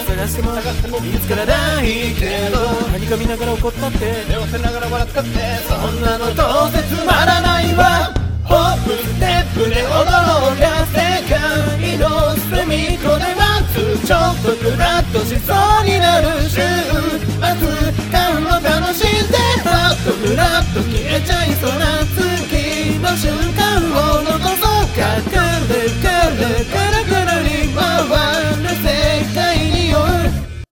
探しても見つからないけど、はにかみながら怒ったって目を伏せながら笑ったって、 そんなのどうせつまらないわ。ホップステップで踊ろうか、世界の隅っこで待つ、ちょっとクラッとしそうになる週末感を楽しんで、ハッとフラッと消えちゃいそうな月の週